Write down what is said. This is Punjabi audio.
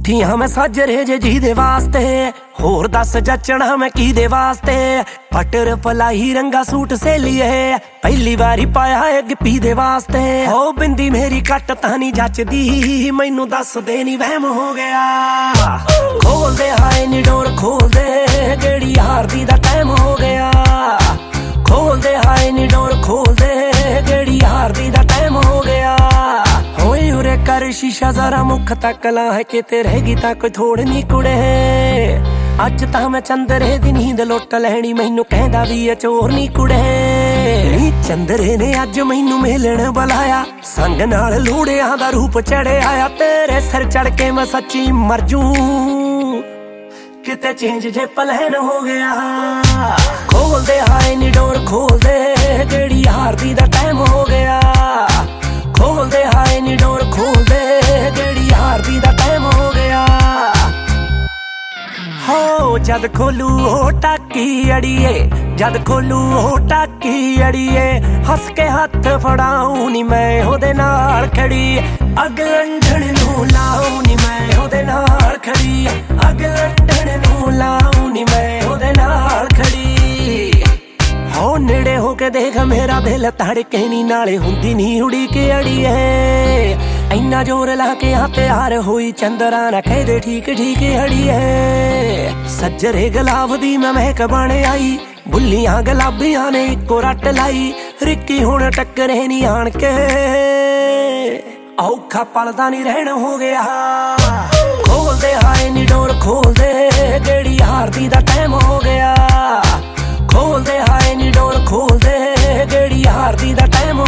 ਉੱਠੀਆਂ ਮੈਂ ਸਾਜਰੇ ਜੇ ਜੀ ਦੇ ਵਾਸਤੇ, ਹੋਰ ਦੱਸ ਜੱਚਣਾ ਮੈਂ ਕੀ ਦੇ ਵਾਸਤੇ। ਬਟਰ ਫਲਾਈ ਰੰਗਾ ਸੂਟ ਸੇਲੀਏ, ਪਹਿਲੀ ਵਾਰੀ ਪਾਇਆ ਏ ਗਿੱਪੀ ਦੇ ਵਾਸਤੇ। ਹੋ ਬਿੰਦੀ ਮੇਰੀ ਕੱਟ ਤਾਂ ਨਹੀਂ ਜੱਚਦੀ, ਮੈਨੂੰ ਦੱਸ ਦੇ ਨੀ ਵਹਿਮ ਹੋ ਗਿਆ। ਖੋਲਦੇ ਹਾਏ ਨੀ ਡੋਰ ਖੋਲਦੇ, ਜਿਹੜੀ ਹਾਰਦੀ ਦਾ ਟਾਈਮ ਹੋ ਗਿਆ। ਖੋਲਦੇ ਹਾਏ ਨੀ ਡੋਰ ਖੋਲਦੇ, ਜਿਹੜੀ ਹਾਰਦੀ ਦਾ ਟਾਈਮ ਹੋ ਗਿਆ। ਹੋਏ ਉਰੇ ਕਰ ਸ਼ੀਸ਼ਾ ਜ਼ਰਾ ਮੁੱਖ ਤੱਕ ਲਾ, ਹੈ ਕਿਤੇ ਰਹਿ ਗਈ ਤਾਂ ਕੋਈ ਥੋੜ ਨੀ ਕੁੜੇ। ਅੱਜ ਤਾਂ ਮੈਂ ਚੰਦਰੇ ਦੀ ਨੀਂਦ ਲੁੱਟ ਲੈਣੀ, ਮੈਨੂੰ ਕਹਿੰਦਾ ਵੀ ਇਹ ਚੋਰ ਨੀ ਕੁੜੇ। ਨੀ ਚੰਦਰੇ ਨੇ ਅੱਜ ਮੈਨੂੰ ਮਿਲਣ ਬੁਲਾਇਆ, ਸੰਗ ਨਾਲ ਲੂੜਿਆਂ ਦਾ ਰੂਪ ਚੜਿਆ। ਤੇਰੇ ਸਿਰ ਚੜ ਕੇ ਮੈਂ ਸੱਚੀ ਮਰ ਜੂ, ਕਿਤੇ ਚੇਂਜ ਜੇ ਪਲਾਨ ਹੋ ਗਿਆ। ਖੋਲਦੇ ਹਾਏ ਨੀ ਡੋਰ ਖੋਲਦੇ, ਜਿਹੜੀ ਹਾਰਦੀ ਦਾ ਟਾਈਮ ਹੋ ਗਿਆ। ਖੋਲਦੇ ਹਾਏ ਨੀ ਡੋਰ ਖੋਲਦੇ, ਜਿਹੜੀ ਹਾਰਦੀ ਦਾ ਟਾਈਮ ਹੋ ਗਿਆ। ਹੋ ਜਦ ਖੋਲੂ ਉਹ ਟਾਕੀ ਅੜੀਏ, ਜਦ ਖੋਲੂ ਉਹ ਟਾਕੀ ਅੜੀਏ। ਹੱਸ ਕੇ ਹੱਥ ਫੜਾਉ ਨੀ ਮੈਂ ਉਹਦੇ ਨਾਲ ਖੜੀ, ਅੱਗ ਲੰਡਣ ਨੂੰ ਲਾਉ ਨੀ ਮੈਂ ਉਹਦੇ ਨਾਲ ਖੜੀ। ਅੱਗ ਲੰਡਣ ਨੂੰ ਲਾਉ ਨੀ ਮੈਂ ਉਹਦੇ ਨਾਲ ਖੜੀ। ਹੋ ਨੇੜੇ ਹੋ ਕੇ ਦੇਖ ਮੇਰਾ ਦਿਲ ਧੜਕੇ ਨੀ, ਨਾਲੇ ਹੁੰਦੀ ਨੀ ਉਡੀਕ ਅੜੀਏ। ਇੰਨਾ ਜ਼ੋਰ ਲਾ ਕੇ ਆ ਤਿਆਰ ਹੋਈ ਚੰਦਰਾ ਨਾ ਕਹਦੇ ਠੀਕ ਠੀਕ ਅੜੀਏ। ਸੱਜਰੇ ਗੁਲਾਬ ਦੀ ਮੈਂ ਮਹਿਕ ਬਣ ਆਈ, ਬੁੱਲੀਆਂ ਗੁਲਾਬੀਆਂ ਨੇ ਇੱਕੋ ਰੱਟ ਲਾਈ। ਰਿੱਕੀ ਹੁਣ ਟੱਕਰੇ ਨੀ ਆਣ ਕੇ, ਔਖਾ ਪਲਦਾ ਨੀ ਰਹਿਣ ਹੋ ਗਿਆ। ਖੋਲਦੇ ਹਾਏ ਨੀ ਡੋਰ ਖੋਲਦੇ, ਜਿਹੜੀ ਹਾਰਦੀ ਦਾ ਟਾਈਮ ਹੋ ਗਿਆ। ਖੋਲਦੇ ਹਾਏ ਨੀ ਡੋਰ ਖੋਲਦੇ, ਜਿਹੜੀ ਹਾਰਦੀ ਦਾ ਟਾਈਮ